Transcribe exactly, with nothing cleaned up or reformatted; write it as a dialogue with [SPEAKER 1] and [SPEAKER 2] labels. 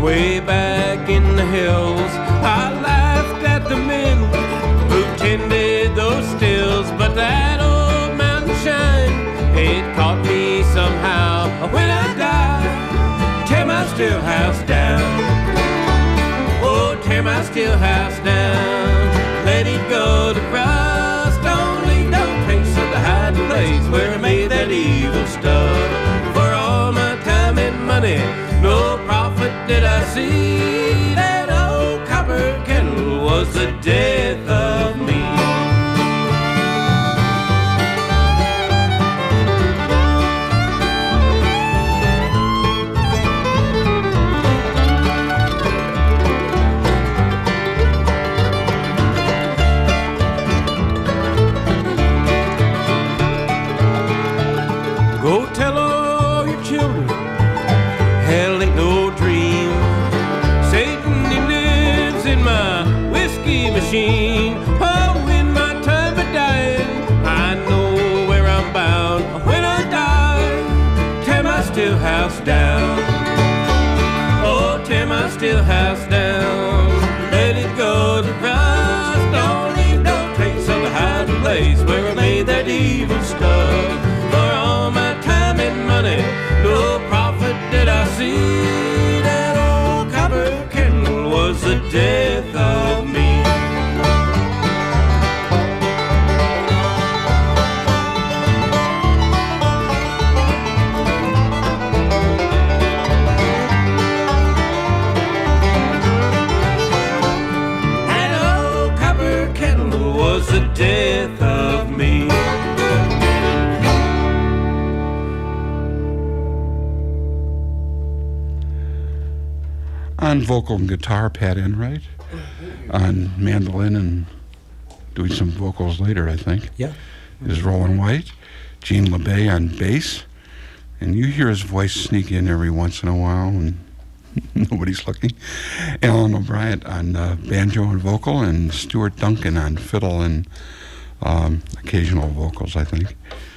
[SPEAKER 1] Way back in the hills, I laughed at the men who tended those stills, but that old mountain shine, it caught me somehow. When I die, tear my still house down. Oh, tear my still house down. Let it go to rust, don't leave no trace of the hiding place where I made that evil stuff. For all my time and money, no profit did I see. That old copper kettle was the death of me. Go tell all your children, hell ain't no dream. Satan, he lives in my whiskey machine. Oh, in my time of dying, I know where I'm bound. When I die, tear my still house down. Oh, tear my still house down. Let it go to rust, don't leave no trace of the hiding place where I made that evil stuff. For all my time and money, no profit did I see. That old copper kettle was the death of me. That old copper kettle was the death of me.
[SPEAKER 2] On vocal and guitar, Pat Enright. On mandolin and doing some vocals later, I think,
[SPEAKER 3] Yeah.
[SPEAKER 2] is Roland White. Gene LeBay on bass. And you hear his voice sneak in every once in a while, and nobody's looking. Alan O'Brien on uh, banjo and vocal, and Stuart Duncan on fiddle and um, occasional vocals, I think.